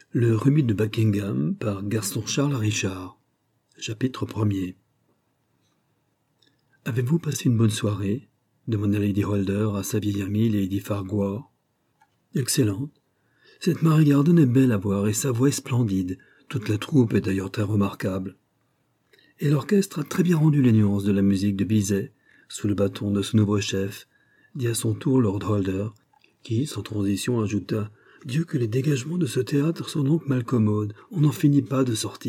Le Rubis de Buckingham par Gaston Charles Richard. Chapitre 1er. Avez-vous passé une bonne soirée? Demanda Lady Holder à sa vieille amie Lady Farquhar. Excellente. Cette Mary Garden est belle à voir et sa voix est splendide. Toute la troupe est d'ailleurs très remarquable. Et l'orchestre a très bien rendu les nuances de la musique de Bizet, sous le bâton de ce nouveau chef, dit à son tour Lord Holder, qui, sans transition, ajouta « Dieu que les dégagements de ce théâtre sont donc malcommodes, on n'en finit pas de sortir. »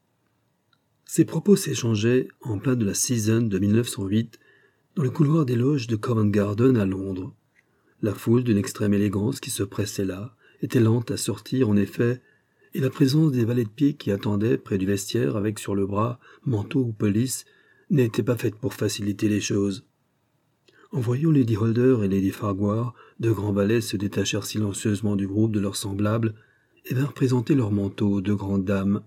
Ces propos s'échangeaient en plein de la Season de 1908, dans le couloir des loges de Covent Garden à Londres. La foule d'une extrême élégance qui se pressait là était lente à sortir en effet, et la présence des valets de pied qui attendaient près du vestiaire avec sur le bras manteau ou pelisse n'était pas faite pour faciliter les choses. En voyant Lady Holder et Lady Farquhar, deux grands valets se détachèrent silencieusement du groupe de leurs semblables et vinrent présenter leurs manteaux aux deux grandes dames.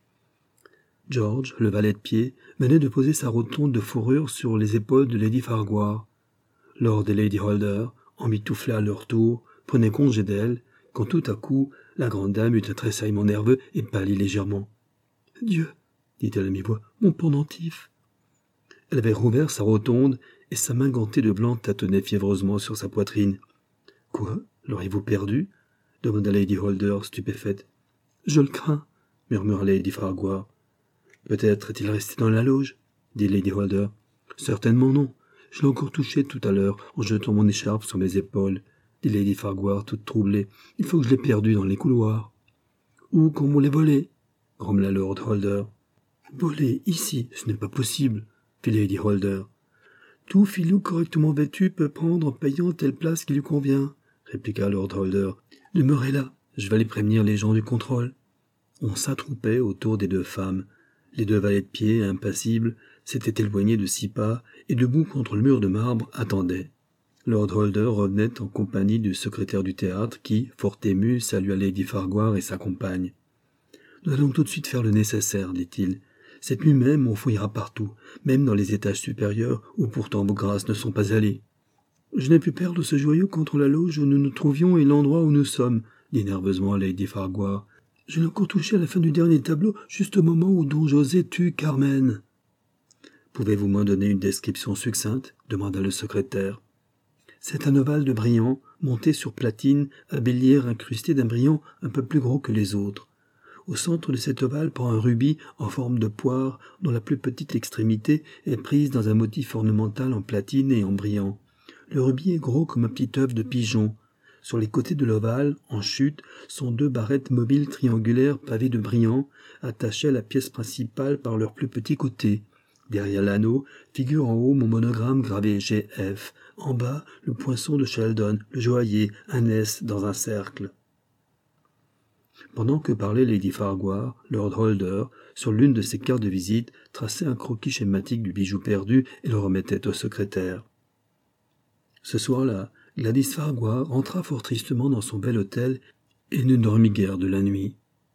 George, le valet de pied, venait de poser sa rotonde de fourrure sur les épaules de Lady Farquhar. Lord et Lady Holder, emmitouflés à leur tour, prenaient congé d'elle, quand tout à coup, la grande dame eut un tressaillement nerveux et pâlit légèrement. « Dieu !» dit-elle à mi-voix, « mon pendentif !» Elle avait rouvert sa rotonde et sa main gantée de blanc tâtonnait fiévreusement sur sa poitrine. « Quoi? L'auriez-vous perdu ?» demanda Lady Holder, stupéfaite. « Je le crains, » murmura Lady Farquhar. « Peut-être est-il resté dans la loge ?» dit Lady Holder. « Certainement non. Je l'ai encore touché tout à l'heure en jetant mon écharpe sur mes épaules, » dit Lady Farquhar toute troublée. « Il faut que je l'ai perdu dans les couloirs. »« Ou qu'on me l'ait volé » grommela Lord Holder. « Volé, ici, ce n'est pas possible, » fit Lady Holder. « Tout filou correctement vêtu peut prendre en payant telle place qui lui convient, » répliqua Lord Holder. « Demeurez là, je vais aller prévenir les gens du contrôle. » On s'attroupait autour des deux femmes. Les deux valets de pied, impassibles, s'étaient éloignés de 6 pas et debout contre le mur de marbre attendaient. Lord Holder revenait en compagnie du secrétaire du théâtre qui, fort ému, salua Lady Farquhar et sa compagne. « Nous allons tout de suite faire le nécessaire, dit-il. Cette nuit même, on fouillera partout, même dans les étages supérieurs où pourtant vos grâces ne sont pas allées. »« Je n'ai pu perdre ce joyau qu'entre la loge où nous nous trouvions et l'endroit où nous sommes, » dit nerveusement Lady Farquhar. « Je l'ai encore touché à la fin du dernier tableau, juste au moment où Don José tue Carmen. »« Pouvez-vous m'en donner une description succincte » demanda le secrétaire. « C'est un ovale de brillant, monté sur platine, à bélière incrustée d'un brillant un peu plus gros que les autres. Au centre de cet ovale pend un rubis en forme de poire dont la plus petite extrémité est prise dans un motif ornemental en platine et en brillant. Le rubis est gros comme un petit œuf de pigeon. Sur les côtés de l'ovale, en chute, sont 2 barrettes mobiles triangulaires pavées de brillants, attachées à la pièce principale par leurs plus petits côtés. Derrière l'anneau, figure en haut mon monogramme gravé GF. En bas, le poinçon de Sheldon, le joaillier, un S dans un cercle. » Pendant que parlait Lady Farquhar, Lord Holder, sur l'une de ses cartes de visite, traçait un croquis schématique du bijou perdu et le remettait au secrétaire. Ce soir-là, Gladys Farquhar rentra fort tristement dans son bel hôtel et ne dormit guère de la nuit.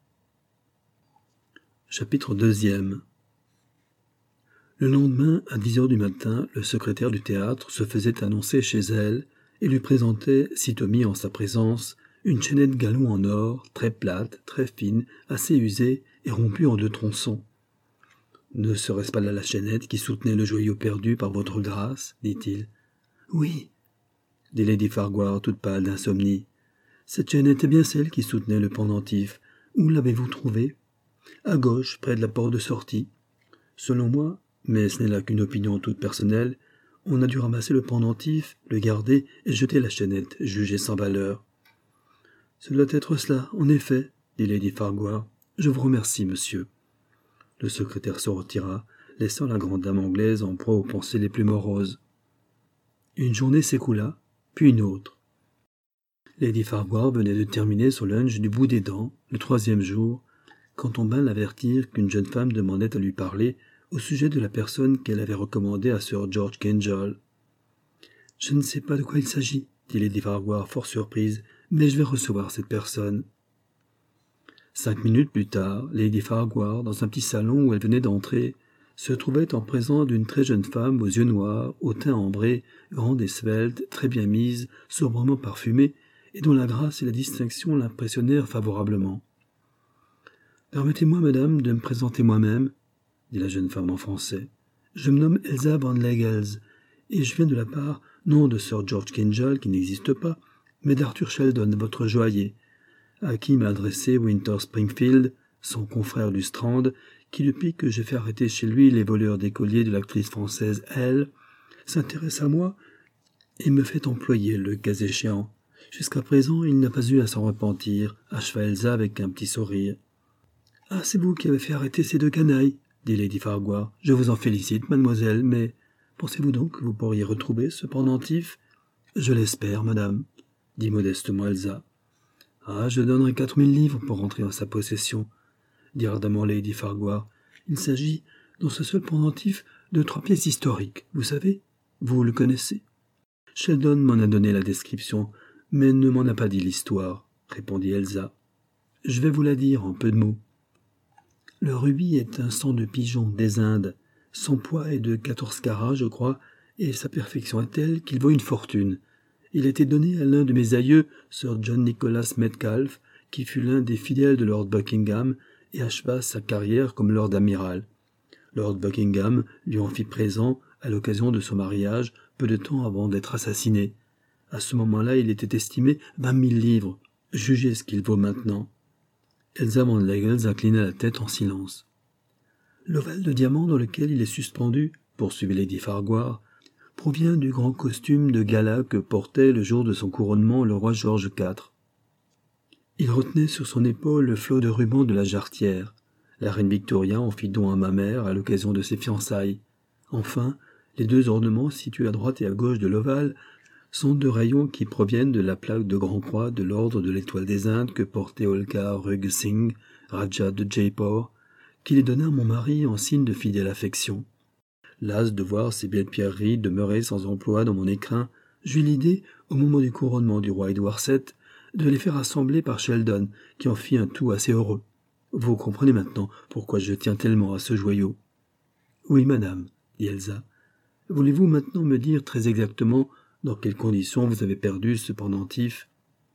Chapitre 2e. Le lendemain, à 10 heures du matin, le secrétaire du théâtre se faisait annoncer chez elle et lui présentait, sitôt mis en sa présence, une chaînette galon en or, très plate, très fine, assez usée et rompue en 2 tronçons. « Ne serait-ce pas là la chaînette qui soutenait le joyau perdu par votre grâce ?» dit-il. « Oui, » dit Lady Farquhar, toute pâle d'insomnie. « Cette chaînette est bien celle qui soutenait le pendentif. Où l'avez-vous trouvée ? » ?»« À gauche, près de la porte de sortie. Selon moi, mais ce n'est là qu'une opinion toute personnelle, on a dû ramasser le pendentif, le garder et jeter la chaînette, jugée sans valeur. » « Ce doit être cela, en effet, » dit Lady Farquhar. « Je vous remercie, monsieur. » Le secrétaire se retira, laissant la grande dame anglaise en proie aux pensées les plus moroses. Une journée s'écoula, puis une autre. Lady Farquhar venait de terminer son lunch du bout des dents, le 3e jour, quand on vint l'avertir qu'une jeune femme demandait à lui parler au sujet de la personne qu'elle avait recommandée à Sir George Kingell. « Je ne sais pas de quoi il s'agit, » dit Lady Farquhar fort surprise, « mais je vais recevoir cette personne. » 5 minutes plus tard, Lady Farquhar, dans un petit salon où elle venait d'entrer, se trouvait en présence d'une très jeune femme aux yeux noirs, au teint ambré, grande et svelte, très bien mise, sobrement parfumée, et dont la grâce et la distinction l'impressionnèrent favorablement. Permettez-moi, madame, de me présenter moi-même, dit la jeune femme en français. Je me nomme Elsa Van Legels, et je viens de la part, non de Sir George Kinjal, qui n'existe pas, mais d'Arthur Sheldon, votre joaillier, à qui m'a adressé Winter Springfield, son confrère du Strand, qui, depuis que j'ai fait arrêter chez lui les voleurs des colliers de l'actrice française Elle, s'intéresse à moi et me fait employer le cas échéant. Jusqu'à présent, il n'a pas eu à s'en repentir, acheva Elsa avec un petit sourire. « Ah, c'est vous qui avez fait arrêter ces deux canailles, dit Lady Farquhar. Je vous en félicite, mademoiselle, mais pensez-vous donc que vous pourriez retrouver ce pendentif ? Je l'espère, madame, dit modestement Elsa. Ah, je donnerai 4000 livres pour rentrer en sa possession, dit ardemment Lady Farquhar. Il s'agit, dans ce seul pendentif, de 3 pièces historiques, vous savez, vous le connaissez. Sheldon m'en a donné la description, mais ne m'en a pas dit l'histoire, répondit Elsa. Je vais vous la dire en peu de mots. Le rubis est un sang de pigeon des Indes. Son poids est de 14 carats, je crois, et sa perfection est telle qu'il vaut une fortune. Il a été donné à l'un de mes aïeux, Sir John Nicholas Metcalfe, qui fut l'un des fidèles de Lord Buckingham et acheva sa carrière comme Lord Amiral. Lord Buckingham lui en fit présent à l'occasion de son mariage, peu de temps avant d'être assassiné. À ce moment-là, il était estimé 20 000 livres. Jugez ce qu'il vaut maintenant. Elsa Van Legels inclina la tête en silence. L'ovale de diamant dans lequel il est suspendu, poursuivit Lady Farquhar, provient du grand costume de gala que portait le jour de son couronnement le roi George IV. Il retenait sur son épaule le flot de ruban de la jarretière. La reine Victoria en fit don à ma mère à l'occasion de ses fiançailles. Enfin, les 2 ornements situés à droite et à gauche de l'ovale sont 2 rayons qui proviennent de la plaque de Grand Croix de l'ordre de l'Étoile des Indes que portait Holkar Rug Singh, Raja de Jaipur, qu'il est donné à mon mari en signe de fidèle affection. Las de voir ces belles pierreries demeurer sans emploi dans mon écrin, j'eus l'idée, au moment du couronnement du roi Édouard VII, de les faire assembler par Sheldon, qui en fit un tout assez heureux. Vous comprenez maintenant pourquoi je tiens tellement à ce joyau. Oui, madame, dit Elsa. Voulez-vous maintenant me dire très exactement dans quelles conditions vous avez perdu ce pendentif ?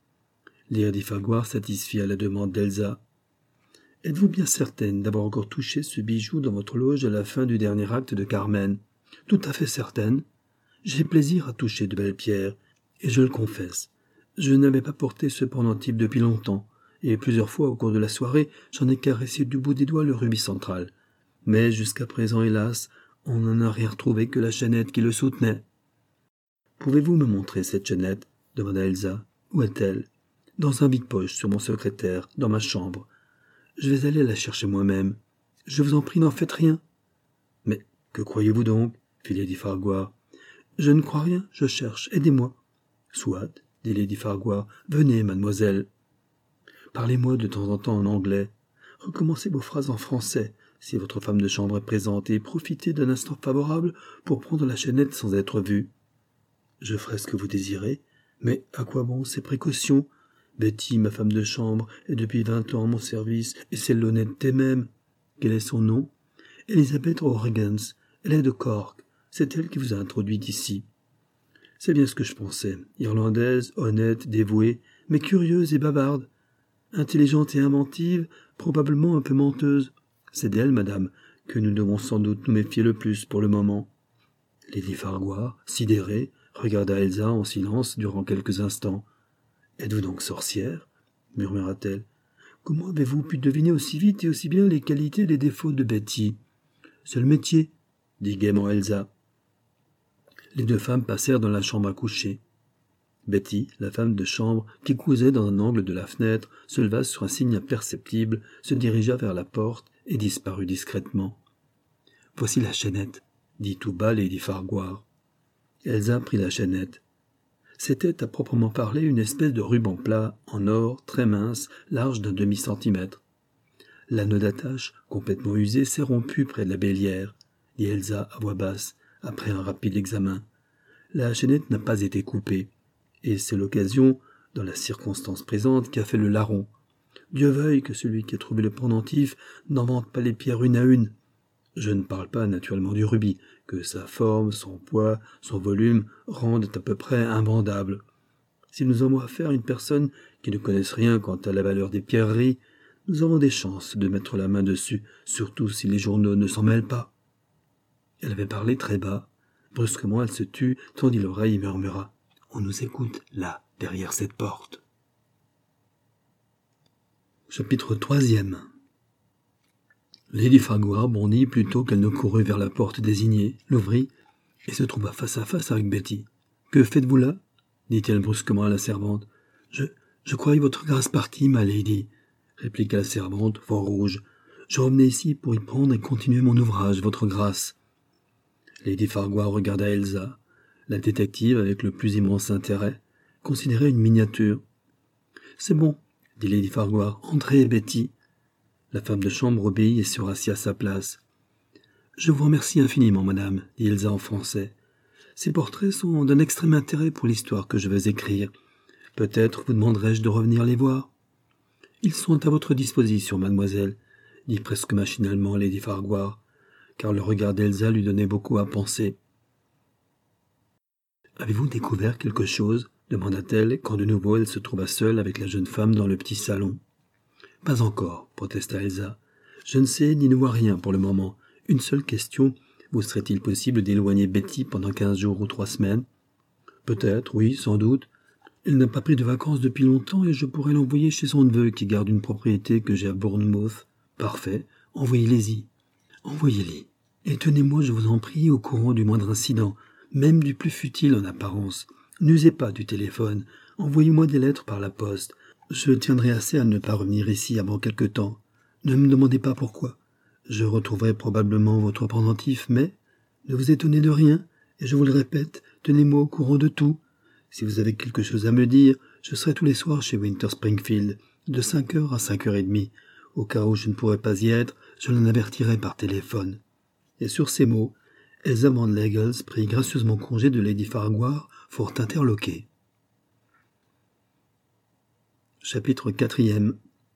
Lady Farquhar satisfit à la demande d'Elsa. Êtes-vous bien certaine d'avoir encore touché ce bijou dans votre loge à la fin du dernier acte de Carmen ? Tout à fait certaine. J'ai plaisir à toucher de belles pierres, et je le confesse. Je n'avais pas porté ce pendentif depuis longtemps, et plusieurs fois au cours de la soirée, j'en ai caressé du bout des doigts le rubis central. Mais jusqu'à présent, hélas, on n'en a rien retrouvé que la chaînette qui le soutenait. « Pouvez-vous me montrer cette chaînette ?» demanda Elsa. « Où est-elle ?»« Dans un vide-poche sur mon secrétaire, dans ma chambre. Je vais aller la chercher moi-même. Je vous en prie, n'en faites rien. »« Mais que croyez-vous donc ?» fit Lady Farquhar. « Je ne crois rien, je cherche, aidez-moi. »« Soit, » dit Lady Farquhar. « Venez, mademoiselle. »« Parlez-moi de temps en temps en anglais. Recommencez vos phrases en français, si votre femme de chambre est présente, et profitez d'un instant favorable pour prendre la chaînette sans être vue. »« Je ferai ce que vous désirez, mais à quoi bon ces précautions ? Betty, ma femme de chambre, est depuis 20 ans à mon service, et c'est l'honnêteté même. Quel est son nom ? Elizabeth O'Regans. Elle est de Cork. C'est elle qui vous a introduite ici. C'est bien ce que je pensais. Irlandaise, honnête, dévouée, mais curieuse et bavarde. Intelligente et inventive, probablement un peu menteuse. C'est d'elle, madame, que nous devons sans doute nous méfier le plus pour le moment. Lady Farquhar, sidérée, regarda Elsa en silence durant quelques instants. « Êtes-vous donc sorcière ?» murmura-t-elle. « Comment avez-vous pu deviner aussi vite et aussi bien les qualités et les défauts de Betty ?»« C'est le métier, » dit gaiement Elsa. Les 2 femmes passèrent dans la chambre à coucher. Betty, la femme de chambre, qui cousait dans un angle de la fenêtre, se leva sur un signe imperceptible, se dirigea vers la porte et disparut discrètement. « Voici la chaînette, » dit tout bas Lady Farquhar. Elsa prit la chaînette. C'était à proprement parler une espèce de ruban plat, en or, très mince, large d'un demi-centimètre. L'anneau d'attache, complètement usé, s'est rompu près de la bélière, dit Elsa à voix basse, après un rapide examen. La chaînette n'a pas été coupée, et c'est l'occasion, dans la circonstance présente, qu'a fait le larron. Dieu veuille que celui qui a trouvé le pendentif n'en vende pas les pierres une à une. Je ne parle pas naturellement du rubis, que sa forme, son poids, son volume rendent à peu près invendable. Si nous avons affaire à une personne qui ne connaisse rien quant à la valeur des pierreries, Nous avons des chances de mettre la main dessus, surtout si les journaux ne s'en mêlent pas. » Elle avait parlé très bas. Brusquement, elle se tut, tendit l'oreille et murmura. « On nous écoute, là, derrière cette porte. » Chapitre 3e. Lady Farquhar bondit plutôt qu'elle ne courut vers la porte désignée, l'ouvrit, et se trouva face à face avec Betty. « Que faites-vous là » dit-elle brusquement à la servante. « Je croyais votre grâce partie, ma lady, » répliqua la servante, fort rouge. « Je revenais ici pour y prendre et continuer mon ouvrage, votre grâce. » Lady Farquhar regarda Elsa. La détective, avec le plus immense intérêt, considérait une miniature. « C'est bon, » dit Lady Farquhar. « Entrez, Betty. » La femme de chambre obéit et se rassit à sa place. « Je vous remercie infiniment, madame, » dit Elsa en français. « Ces portraits sont d'un extrême intérêt pour l'histoire que je vais écrire. Peut-être vous demanderai-je de revenir les voir. »« Ils sont à votre disposition, mademoiselle, » dit presque machinalement Lady Farquhar, car le regard d'Elsa lui donnait beaucoup à penser. « Avez-vous découvert quelque chose ?» demanda-t-elle, quand de nouveau elle se trouva seule avec la jeune femme dans le petit salon. « Pas encore, » protesta Elsa. « Je ne sais ni ne vois rien pour le moment. Une seule question, vous serait-il possible d'éloigner Betty pendant 15 jours ou 3 semaines ? » « Peut-être, oui, sans doute. Elle n'a pas pris de vacances depuis longtemps et je pourrais l'envoyer chez son neveu qui garde une propriété que j'ai à Bournemouth. Parfait, envoyez-les-y. Envoyez-les. Et tenez-moi, je vous en prie, au courant du moindre incident, même du plus futile en apparence. N'usez pas du téléphone. Envoyez-moi des lettres par la poste. Je tiendrai assez à ne pas revenir ici avant quelque temps. Ne me demandez pas pourquoi. Je retrouverai probablement votre pendentif, mais ne vous étonnez de rien, et je vous le répète, tenez-moi au courant de tout. Si vous avez quelque chose à me dire, je serai tous les soirs chez Winter Springfield, de 5h à 5h30. Au cas où je ne pourrais pas y être, je l'en avertirai par téléphone. » Et sur ces mots, Elsa Van Legels prit gracieusement congé de Lady Farquhar, fort interloquée. Chapitre 4e.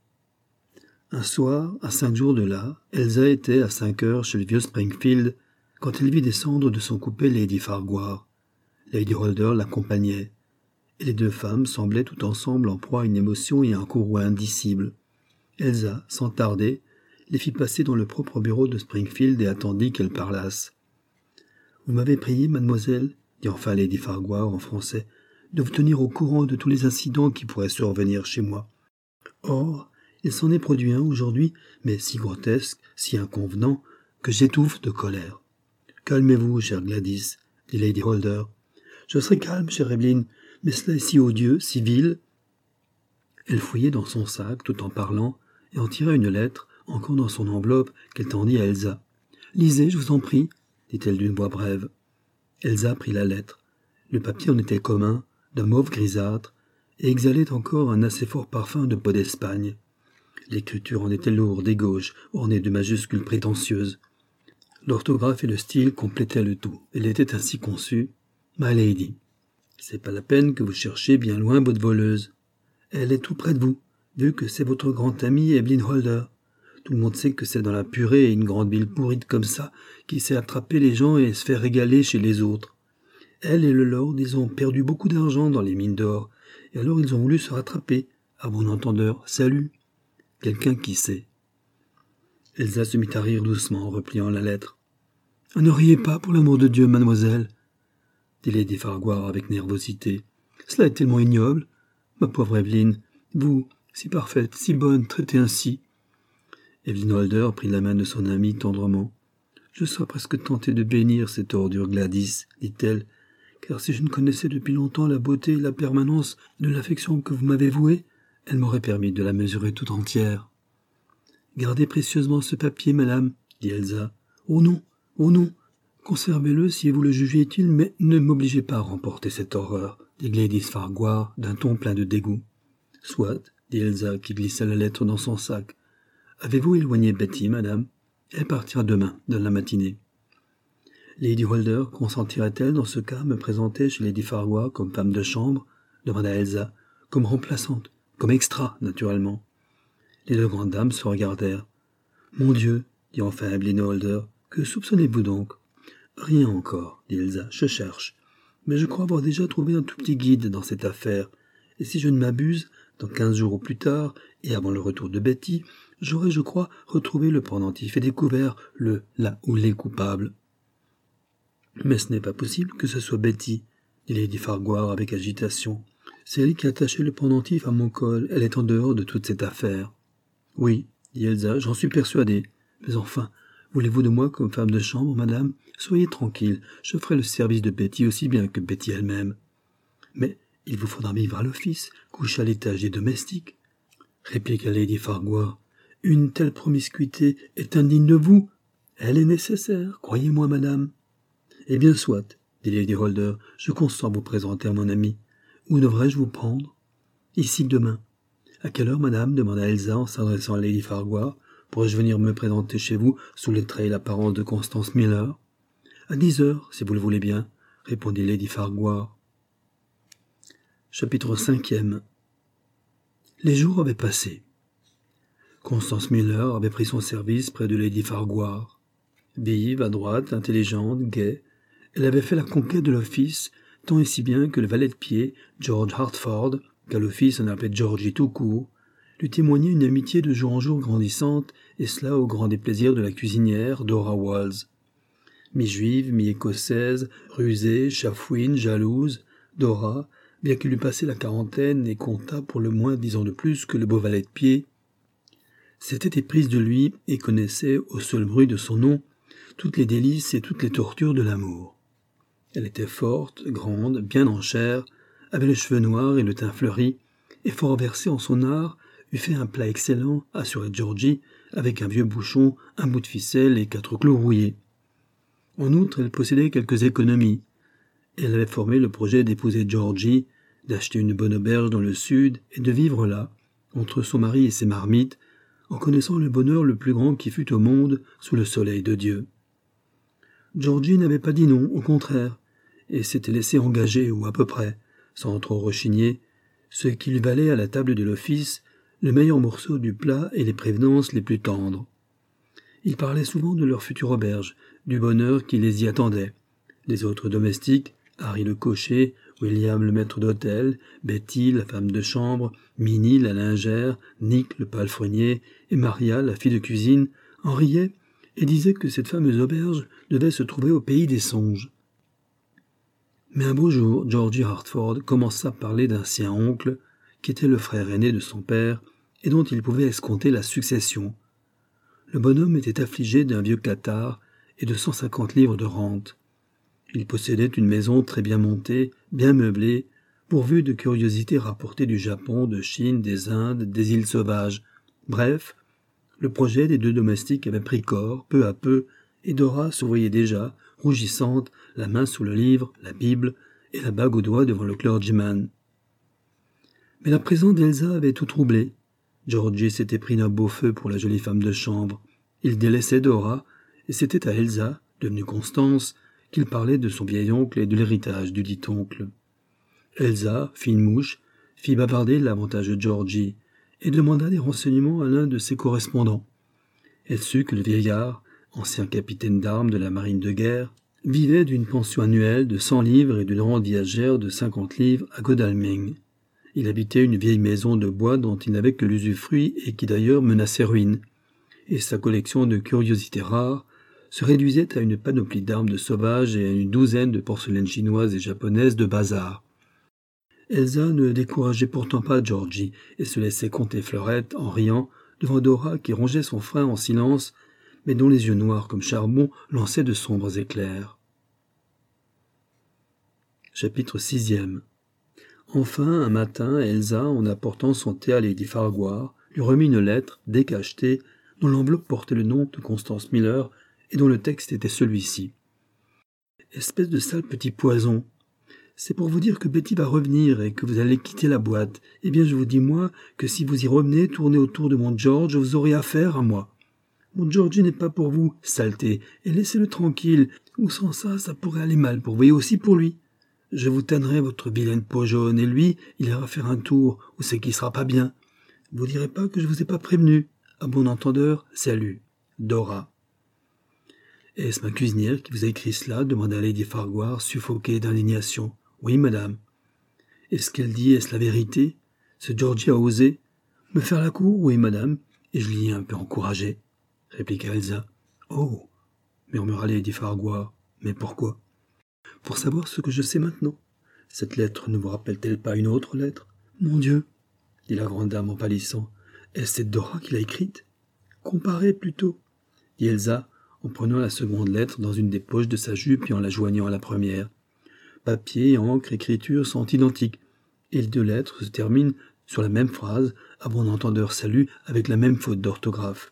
Un soir, à 5 jours de là, Elsa était à 5h chez le vieux Springfield, quand elle vit descendre de son coupé Lady Farquhar. Lady Holder l'accompagnait, et les deux femmes semblaient tout ensemble en proie à une émotion et à un courroux indicible. Elsa, sans tarder, les fit passer dans le propre bureau de Springfield et attendit qu'elles parlassent. « Vous m'avez prié, mademoiselle, » dit enfin Lady Farquhar en français, « de vous tenir au courant de tous les incidents qui pourraient survenir chez moi. Or, il s'en est produit un aujourd'hui, mais si grotesque, si inconvenant, que j'étouffe de colère. »« Calmez-vous, chère Gladys, » dit Lady Holder. « Je serai calme, chère Evelyn, mais cela est si odieux, si vil. » Elle fouillait dans son sac tout en parlant et en tira une lettre, encore dans son enveloppe, qu'elle tendit à Elsa. « Lisez, je vous en prie, » dit-elle d'une voix brève. Elsa prit la lettre. Le papier en était commun, d'un mauve grisâtre, et exhalait encore un assez fort parfum de peau d'Espagne. L'écriture en était lourde et gauche, ornée de majuscules prétentieuses. L'orthographe et le style complétaient le tout. Elle était ainsi conçue. « My lady, c'est pas la peine que vous cherchiez bien loin votre voleuse. Elle est tout près de vous, vu que c'est votre grande amie Evelyn Holder. Tout le monde sait que c'est dans la purée une grande ville pourrite comme ça qui sait attraper les gens et se faire régaler chez les autres. Elle et le lord, ils ont perdu beaucoup d'argent dans les mines d'or, et alors ils ont voulu se rattraper. À bon entendeur, salut. Quelqu'un qui sait. » Elsa se mit à rire doucement en repliant la lettre. « Ne riez pas, pour l'amour de Dieu, mademoiselle, » dit Lady Farquhar avec nervosité. « Cela est tellement ignoble. Ma pauvre Evelyn, vous, si parfaite, si bonne, traitée ainsi. » Evelyn Holder prit la main de son amie tendrement. « Je serais presque tentée de bénir cette ordure Gladys, dit-elle, car si je ne connaissais depuis longtemps la beauté et la permanence de l'affection que vous m'avez vouée, elle m'aurait permis de la mesurer tout entière. »« Gardez précieusement ce papier, madame, » dit Elsa. « Oh non, conservez-le si vous le jugez utile, mais ne m'obligez pas à remporter cette horreur, » dit Gladys Farquhar d'un ton plein de dégoût. « Soit, » dit Elsa, qui glissa la lettre dans son sac. « Avez-vous éloigné Betty, madame ? Elle partira demain, dans la matinée. » Lady Holder consentirait-elle dans ce cas à me présenter chez Lady Farquhar comme femme de chambre ? Demanda Elsa. Comme remplaçante, comme extra, naturellement. Les deux grandes dames se regardèrent. « Mon Dieu, » dit enfin Evelyn Holder, « que soupçonnez-vous donc ?»« Rien encore, » dit Elsa, « je cherche. Mais je crois avoir déjà trouvé un tout petit guide dans cette affaire, et si je ne m'abuse, Dans 15 jours au plus tard, et avant le retour de Betty, j'aurais, je crois, retrouvé le pendentif et découvert là ou les coupables. Mais ce n'est pas possible que ce soit Betty, dit Lady Farquhar avec agitation. C'est elle qui a attaché le pendentif à mon col. Elle est en dehors de toute cette affaire. Oui, dit Elsa, j'en suis persuadée. Mais enfin, voulez-vous de moi comme femme de chambre, madame? Soyez tranquille, je ferai le service de Betty aussi bien que Betty elle-même. Mais il vous faudra vivre à l'office, coucher à l'étage des domestiques, répliqua Lady Farquhar. Une telle promiscuité est indigne de vous. Elle est nécessaire, croyez-moi, madame. Eh bien, soit, dit Lady Holder, je consens à vous présenter à mon ami. Où devrais-je vous prendre? Ici demain. À quelle heure, madame? Demanda Elsa en s'adressant à Lady Farquhar. Pourrais-je venir me présenter chez vous sous les traits et l'apparence de Constance Miller? À 10 heures, si vous le voulez bien, répondit Lady Farquhar. Chapitre 5e. Les jours avaient passé. Constance Miller avait pris son service près de Lady Farquhar. Vive, adroite, intelligente, gaie, elle avait fait la conquête de l'office, tant et si bien que le valet de pied, George Hartford, qu'à l'office on appelait Georgie tout court, lui témoignait une amitié de jour en jour grandissante, et cela au grand déplaisir de la cuisinière, Dora Walls. Mi-juive, mi-écossaise, rusée, chafouine, jalouse, Dora, bien qu'il eût passé la quarantaine et comptât pour le moins 10 ans de plus que le beau valet de pied, s'était éprise de lui et connaissait, au seul bruit de son nom, toutes les délices et toutes les tortures de l'amour. Elle était forte, grande, bien en chair, avait les cheveux noirs et le teint fleuri, et fort versée en son art, eût fait un plat excellent, assurait Georgie, avec un vieux bouchon, un bout de ficelle et 4 clous rouillés. En outre, elle possédait quelques économies. Elle avait formé le projet d'épouser Georgie, d'acheter une bonne auberge dans le sud et de vivre là, entre son mari et ses marmites, en connaissant le bonheur le plus grand qui fût au monde sous le soleil de Dieu. Georgie n'avait pas dit non, au contraire, et s'était laissé engager, ou à peu près, sans trop rechigner, ce qui lui valait à la table de l'office le meilleur morceau du plat et les prévenances les plus tendres. Ils parlaient souvent de leur future auberge, du bonheur qui les y attendait. Les autres domestiques, Harry le cocher, William le maître d'hôtel, Betty la femme de chambre, Minnie la lingère, Nick le palefrenier et Maria la fille de cuisine, en riaient et disaient que cette fameuse auberge devait se trouver au pays des songes. Mais un beau jour, Georgie Hartford commença à parler d'un sien oncle, qui était le frère aîné de son père, et dont il pouvait escompter la succession. Le bonhomme était affligé d'un vieux catarrhe et de 150 livres de rente. Il possédait une maison très bien montée, bien meublée, pourvue de curiosités rapportées du Japon, de Chine, des Indes, des îles sauvages. Bref, le projet des 2 domestiques avait pris corps, peu à peu, et Dora se voyait déjà, rougissante, la main sous le livre, la Bible, et la bague au doigt devant le clergyman. Mais la présence d'Elsa avait tout troublé. Georgie s'était pris d'un beau feu pour la jolie femme de chambre. Il délaissait Dora, et c'était à Elsa, devenue Constance, qu'il parlait de son vieil oncle et de l'héritage du dit oncle. Elsa, fine mouche, fit bavarder l'avantage de Georgie, et demanda des renseignements à l'un de ses correspondants. Elle sut que le vieillard, ancien capitaine d'armes de la marine de guerre, vivait d'une pension annuelle de 100 livres et d'une rente viagère de 50 livres à Godalming. Il habitait une vieille maison de bois dont il n'avait que l'usufruit et qui d'ailleurs menaçait ruine, et sa collection de curiosités rares se réduisait à une panoplie d'armes de sauvages et à une douzaine de porcelaines chinoises et japonaises de bazar. Elsa ne décourageait pourtant pas Georgie et se laissait compter fleurette en riant devant Dora qui rongeait son frein en silence, mais dont les yeux noirs comme charbon lançaient de sombres éclairs. Chapitre 6e. Enfin, un matin, Elsa, en apportant son thé à Lady Farquhar, lui remit une lettre, décachetée, dont l'enveloppe portait le nom de Constance Miller et dont le texte était celui-ci. « Espèce de sale petit poison. C'est pour vous dire que Betty va revenir et que vous allez quitter la boîte. Eh bien, je vous dis, moi, que si vous y revenez, tournez autour de mon George, vous aurez affaire à moi. Mon Georgie n'est pas pour vous, saleté, et laissez-le tranquille, ou sans ça, ça pourrait aller mal pour vous et aussi pour lui. Je vous tannerai votre vilaine peau jaune, et lui, il ira faire un tour, où c'est qu'il sera pas bien. Vous direz pas que je vous ai pas prévenu. À bon entendeur, salut. Dora. Est-ce ma cuisinière qui vous a écrit cela? Demanda Lady Farquhar, suffoquée d'indignation. Oui, madame. Est-ce qu'elle dit, est-ce la vérité? Ce Georgie a osé me faire la cour, oui, madame, et je l'y ai un peu encouragé, répliqua Elsa. Oh, murmura lady Farquhar. Mais pourquoi? Pour savoir ce que je sais maintenant. Cette lettre ne vous rappelle-t-elle pas une autre lettre? Mon Dieu, dit la grande dame en pâlissant. Est-ce cette Dora qui l'a écrite? Comparez plutôt, dit Elsa, en prenant la seconde lettre dans une des poches de sa jupe et en la joignant à la première. Papier, encre, écriture sont identiques, et les deux lettres se terminent sur la même phrase, à bon entendeur salut, avec la même faute d'orthographe.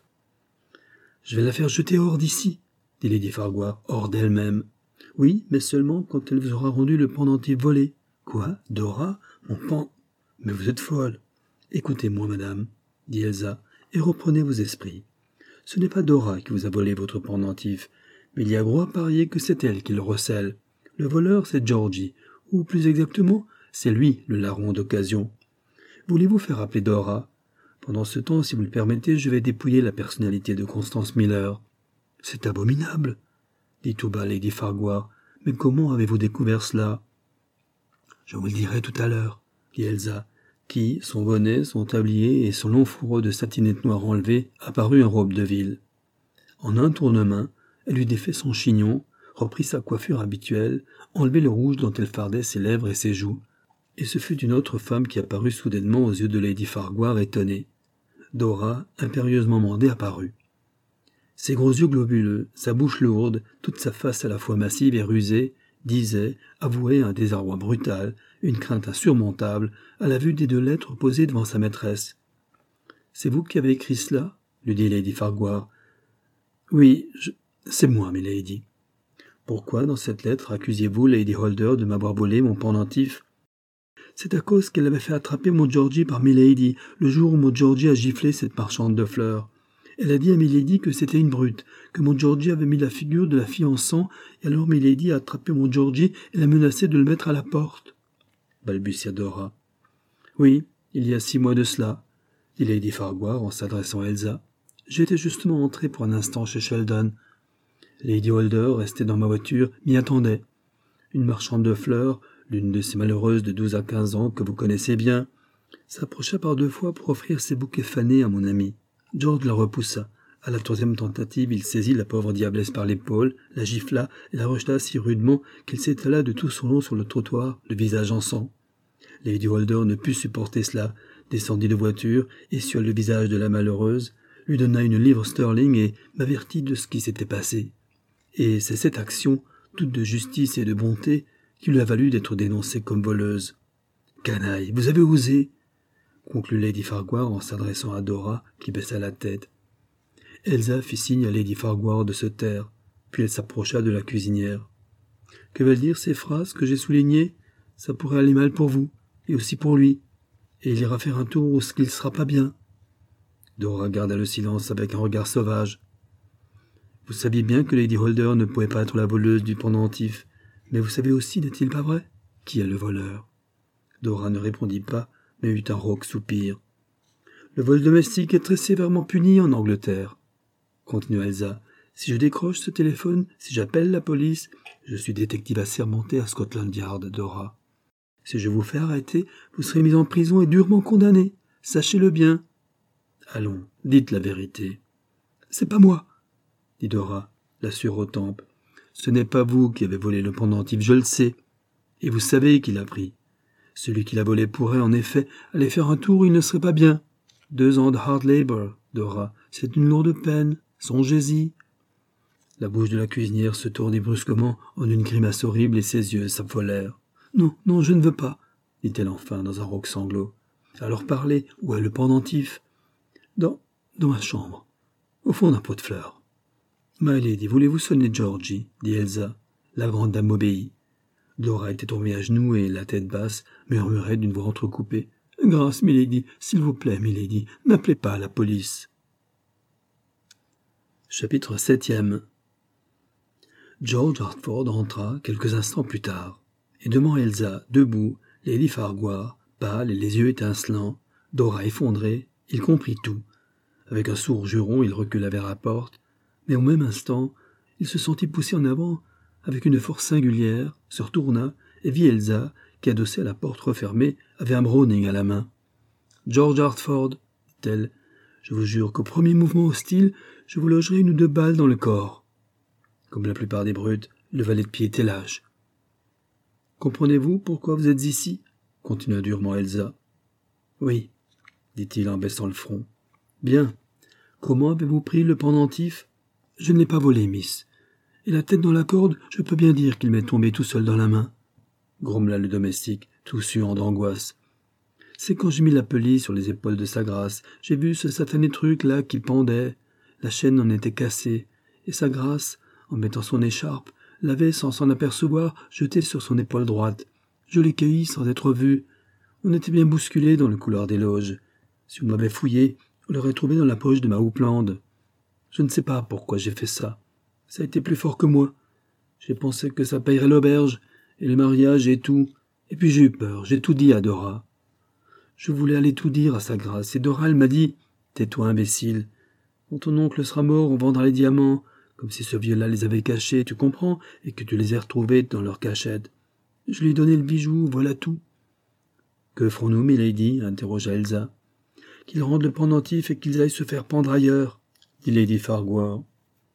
Je vais la faire jeter hors d'ici, dit lady Farquhar, hors d'elle-même. Oui, mais seulement quand elle vous aura rendu le pendentif volé. Quoi, Dora, mon Mais vous êtes folle. Écoutez-moi, madame, dit Elsa, et reprenez vos esprits. Ce n'est pas Dora qui vous a volé votre pendentif, mais il y a gros à parier que c'est elle qui le recèle. Le voleur, c'est Georgie, ou plus exactement, c'est lui le larron d'occasion. Voulez-vous faire appeler Dora? Pendant ce temps, si vous le permettez, je vais dépouiller la personnalité de Constance Miller. C'est abominable, dit tout bas lady Farquhar. Mais comment avez-vous découvert cela? Je vous le dirai tout à l'heure, dit Elsa, qui, son bonnet, son tablier et son long fourreau de satinette noire enlevé, apparut en robe de ville. En un tournement, elle eut défait son chignon, reprit sa coiffure habituelle, enlevé le rouge dont elle fardait ses lèvres et ses joues, et ce fut une autre femme qui apparut soudainement aux yeux de lady Farquhar étonnée. Dora, impérieusement mandée, apparut. Ses gros yeux globuleux, sa bouche lourde, toute sa face à la fois massive et rusée, avouait un désarroi brutal, une crainte insurmontable, à la vue des deux lettres posées devant sa maîtresse. « C'est vous qui avez écrit cela ?» lui dit lady Farquhar. « Oui, c'est moi, milady. »« Pourquoi, dans cette lettre, accusiez-vous lady Holder de m'avoir volé mon pendentif ?»« C'est à cause qu'elle avait fait attraper mon Georgie par milady, le jour où mon Georgie a giflé cette marchande de fleurs. Elle a dit à milady que c'était une brute, que mon Georgie avait mis la figure de la fille en sang, et alors milady a attrapé mon Georgie et l'a menacé de le mettre à la porte. » balbutia Dora. « Oui, il y a 6 mois de cela, » dit lady Farquhar en s'adressant à Elsa. « J'étais justement entrée pour un instant chez Sheldon. Lady Holder, restée dans ma voiture, m'y attendait. Une marchande de fleurs, l'une de ces malheureuses de 12 à 15 ans que vous connaissez bien, s'approcha par 2 fois pour offrir ses bouquets fanés à mon ami. George la repoussa. À la 3e tentative, il saisit la pauvre diablesse par l'épaule, la gifla et la rejeta si rudement qu'elle s'étala de tout son long sur le trottoir, le visage en sang. Lady Holder ne put supporter cela, descendit de voiture, essuia le visage de la malheureuse, lui donna une livre sterling et m'avertit de ce qui s'était passé. Et c'est cette action, toute de justice et de bonté, qui lui a valu d'être dénoncée comme voleuse. « Canaille, vous avez osé !» conclut lady Farquhar en s'adressant à Dora, qui baissa la tête. Elsa fit signe à lady Farquhar de se taire, puis elle s'approcha de la cuisinière. « Que veulent dire ces phrases que j'ai soulignées? Ça pourrait aller mal pour vous, et aussi pour lui, et il ira faire un tour où ce qu'il sera pas bien. » Dora garda le silence avec un regard sauvage. « Vous saviez bien que lady Holder ne pouvait pas être la voleuse du pendentif, mais vous savez aussi, n'est-il pas vrai, qui est le voleur ?» Dora ne répondit pas, mais eut un rauque soupir. « Le vol domestique est très sévèrement puni en Angleterre, » continua Elsa. « Si je décroche ce téléphone, si j'appelle la police, je suis détective assermenté à Scotland Yard, Dora. Si je vous fais arrêter, vous serez mis en prison et durement condamné. Sachez-le bien. Allons, dites la vérité. »« C'est pas moi, » dit Dora, la sueur aux tempes. « Ce n'est pas vous qui avez volé le pendentif, je le sais. Et vous savez qui l'a pris. Celui qui l'a volé pourrait, en effet, aller faire un tour où il ne serait pas bien. 2 ans de hard labor, Dora, c'est une lourde peine, songez-y. » La bouche de la cuisinière se tournait brusquement en une grimace horrible et ses yeux s'affolèrent. « Non, non, je ne veux pas, » dit-elle enfin dans un rauque sanglot. « Alors parlez, où est le pendentif ?»« Dans ma chambre, au fond d'un pot de fleurs. »« My lady, voulez-vous sonner Georgie ?» dit Elsa. La grande dame obéit. Dora était tombée à genoux et, la tête basse, murmurait d'une voix entrecoupée. « Grâce, milady, s'il vous plaît, milady, n'appelez pas la police. » Chapitre 7e. George Hartford rentra quelques instants plus tard, et devant Elsa, debout, lady Farquhar, pâle et les yeux étincelants, Dora effondrée, il comprit tout. Avec un sourd juron, il recula vers la porte, mais au même instant, il se sentit poussé en avant avec une force singulière, se retourna et vit Elsa, qui, adossée à la porte refermée, avait un Browning à la main. George Hartford, dit-elle. Je vous jure qu'au premier mouvement hostile, je vous logerai 1 ou 2 balles dans le corps. Comme la plupart des brutes, le valet de pied était lâche. Comprenez-vous pourquoi vous êtes ici? Continua durement Elsa. Oui, dit-il en baissant le front. Bien. Comment avez-vous pris le pendentif? Je ne l'ai pas volé, miss. Et la tête dans la corde, je peux bien dire qu'il m'est tombé tout seul dans la main, grommela le domestique, tout suant d'angoisse. C'est quand j'ai mis la pelisse sur les épaules de sa grâce, j'ai vu ce satané truc-là qui pendait. La chaîne en était cassée, et sa grâce, en mettant son écharpe, l'avait, sans s'en apercevoir, jeté sur son épaule droite. Je l'ai cueilli sans être vu. On était bien bousculé dans le couloir des loges. Si on m'avait fouillé, on l'aurait trouvé dans la poche de ma houppelande. Je ne sais pas pourquoi j'ai fait ça. Ça a été plus fort que moi. J'ai pensé que ça payerait l'auberge, et le mariage et tout. Et puis j'ai eu peur, j'ai tout dit à Dora. Je voulais aller tout dire à sa grâce, et Dora, elle m'a dit « Tais-toi, imbécile. Quand ton oncle sera mort, on vendra les diamants, comme si ce vieux-là les avait cachés, tu comprends, et que tu les aies retrouvés dans leur cachette. Je lui ai donné le bijou, voilà tout. »« Que ferons-nous, milady ?» interrogea Elsa. « Qu'ils rendent le pendentif et qu'ils aillent se faire pendre ailleurs, » dit Lady Farquhar.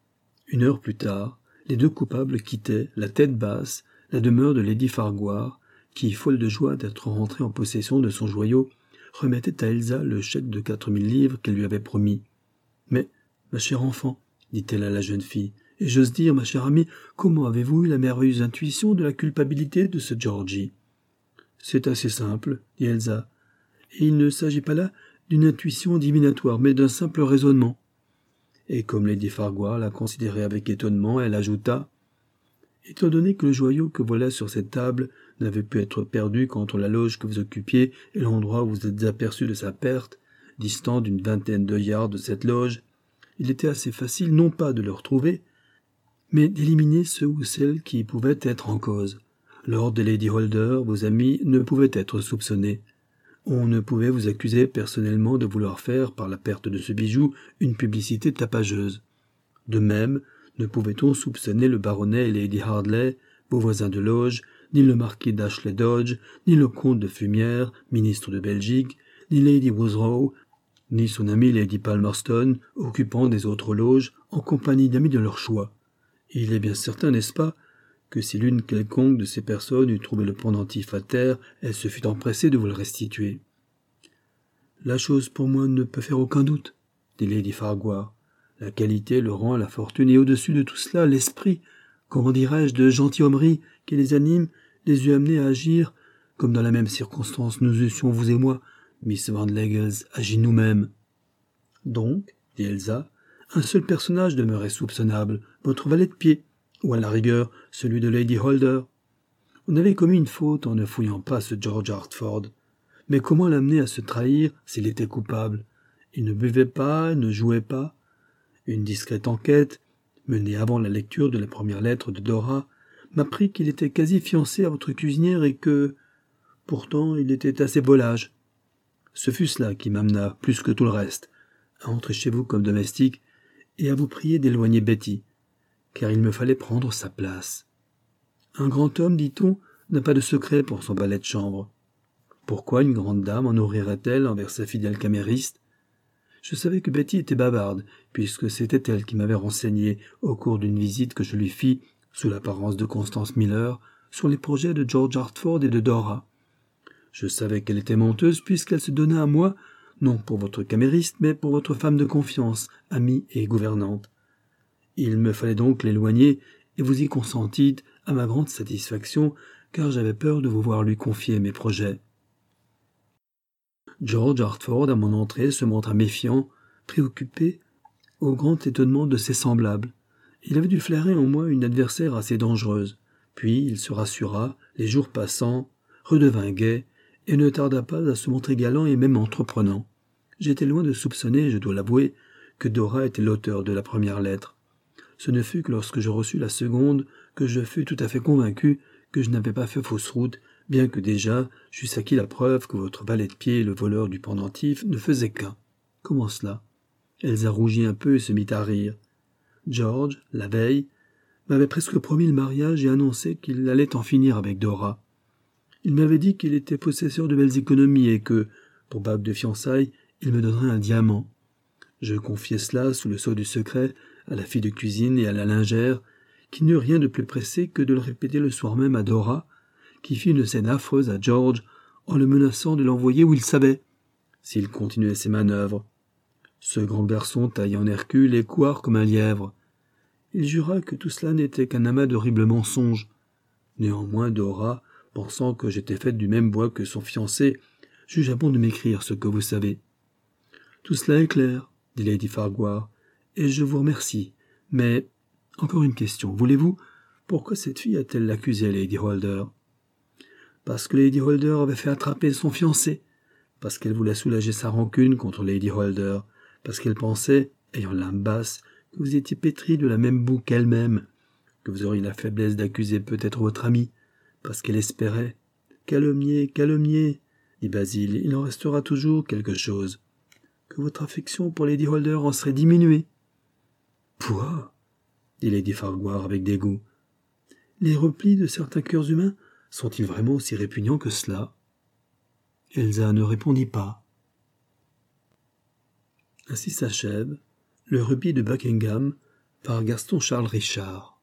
1 heure plus tard, les 2 coupables quittaient, la tête basse, la demeure de Lady Farquhar, qui, folle de joie d'être rentrée en possession de son joyau, remettait à Elsa le chèque de 4000 livres qu'elle lui avait promis. « Mais, ma chère enfant, dit-elle à la jeune fille, et j'ose dire, ma chère amie, comment avez-vous eu la merveilleuse intuition de la culpabilité de ce Georgie ?»« C'est assez simple, dit Elsa, et il ne s'agit pas là d'une intuition divinatoire, mais d'un simple raisonnement. » Et comme Lady Farquhar la considérait avec étonnement, elle ajouta « Étant donné que le joyau que voilà sur cette table n'avait pu être perdu qu'entre la loge que vous occupiez et l'endroit où vous êtes aperçu de sa perte, distant d'une 20aine de yards de cette loge, il était assez facile non pas de le retrouver, mais d'éliminer ceux ou celles qui pouvaient être en cause. Lord et Lady Holder, vos amis, ne pouvaient être soupçonnés. On ne pouvait vous accuser personnellement de vouloir faire, par la perte de ce bijou, une publicité tapageuse. De même, ne pouvait-on soupçonner le baronnet et Lady Hardley, vos voisins de loge, ni le marquis d'Ashley Dodge, ni le comte de Fumière, ministre de Belgique, ni Lady Woodrow, ni son amie Lady Palmerston, occupant des autres loges, en compagnie d'amis de leur choix. Et il est bien certain, n'est-ce pas, que si l'une quelconque de ces personnes eût trouvé le pendentif à terre, elle se fût empressée de vous le restituer. « La chose pour moi ne peut faire aucun doute, » dit Lady Farquhar. « La qualité, le rang, la fortune, et au-dessus de tout cela, l'esprit, comment dirais-je, de gentilhommerie qui les anime, les eût amenés à agir, comme dans la même circonstance nous eussions, vous et moi, Miss Van Legels, agi nous-mêmes. »« Donc, dit Elsa, un seul personnage demeurait soupçonnable, votre valet de pied, ou à la rigueur, celui de Lady Holder. On avait commis une faute en ne fouillant pas ce George Hartford. Mais comment l'amener à se trahir s'il était coupable? Il ne buvait pas, ne jouait pas. Une discrète enquête, menée avant la lecture de la première lettre de Dora, m'apprit qu'il était quasi fiancé à votre cuisinière et que, pourtant, il était assez volage. Ce fut cela qui m'amena, plus que tout le reste, à entrer chez vous comme domestique et à vous prier d'éloigner Betty, car il me fallait prendre sa place. Un grand homme, dit-on, n'a pas de secret pour son valet de chambre. Pourquoi une grande dame en ouvrirait-elle envers sa fidèle camériste? Je savais que Betty était bavarde, puisque c'était elle qui m'avait renseigné, au cours d'une visite que je lui fis, sous l'apparence de Constance Miller, sur les projets de George Hartford et de Dora. Je savais qu'elle était menteuse, puisqu'elle se donna à moi, non pour votre camériste, mais pour votre femme de confiance, amie et gouvernante. Il me fallait donc l'éloigner, et vous y consentîtes, à ma grande satisfaction, car j'avais peur de vous voir lui confier mes projets. George Hartford, à mon entrée, se montra méfiant, préoccupé, au grand étonnement de ses semblables. Il avait dû flairer en moi une adversaire assez dangereuse. Puis il se rassura, les jours passant, redevint gai, et ne tarda pas à se montrer galant et même entreprenant. J'étais loin de soupçonner, je dois l'avouer, que Dora était l'auteur de la première lettre. Ce ne fut que lorsque je reçus la seconde que je fus tout à fait convaincu que je n'avais pas fait fausse route, bien que déjà j'eusse acquis la preuve que votre valet de pied, le voleur du pendentif, ne faisait qu'un. Comment cela? Elsa rougit un peu et se mit à rire. George, la veille, m'avait presque promis le mariage et annoncé qu'il allait en finir avec Dora. Il m'avait dit qu'il était possesseur de belles économies et que, Pour bague de fiançailles, il me donnerait un diamant. Je confiai cela sous le sceau du secret à la fille de cuisine et à la lingère, qui n'eut rien de plus pressé que de le répéter le soir même à Dora, qui fit une scène affreuse à George en le menaçant de l'envoyer où il savait, s'il continuait ses manœuvres. Ce grand garçon taillé en Hercule et couard comme un lièvre. Il jura que tout cela n'était qu'un amas d'horribles mensonges. Néanmoins, Dora, pensant que j'étais faite du même bois que son fiancé, jugea bon de m'écrire ce que vous savez. Tout cela est clair, dit Lady Farquhar, et je vous remercie. Mais, encore une question, voulez-vous, pourquoi cette fille a-t-elle accusé Lady Holder? Parce que Lady Holder avait fait attraper son fiancé, parce qu'elle voulait soulager sa rancune contre Lady Holder, parce qu'elle pensait, ayant l'âme basse, que vous étiez pétri de la même boue qu'elle-même, que vous auriez la faiblesse d'accuser peut-être votre amie, parce qu'elle espérait. Calomnier, calomnier, dit Basil, il en restera toujours quelque chose. Que votre affection pour Lady Holder en serait diminuée. Pouah, dit Lady Farquhar avec dégoût. Les replis de certains cœurs humains sont-ils vraiment aussi répugnants que cela? Elsa ne répondit pas. Ainsi s'achève le Rubis de Buckingham par Gaston Charles Richard.